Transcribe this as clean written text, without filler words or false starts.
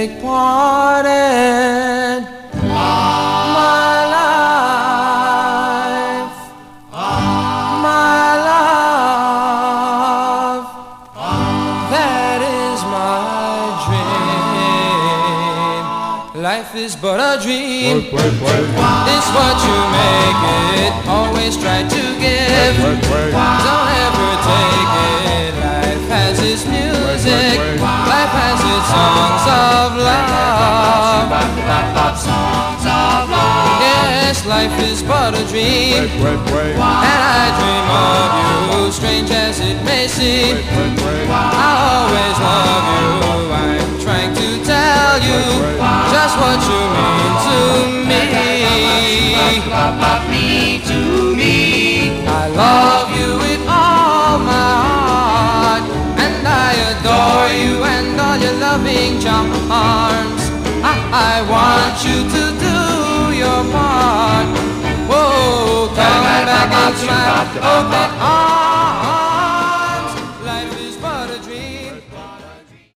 take part in my life, my love. That is my dream. Life is but a dream. It's what you make it. Always try to give. Don't ever take it. Life has its music. Life has its songs of love. Songs of love. Yes, life is but a dream. And I dream of you, strange as it may seem. I'll always love you. I'm trying to tell you just what you mean to me. I love you with all my heart, and I adore you and all your loving charms. I want you to do your part. Whoa, come back into my open arms.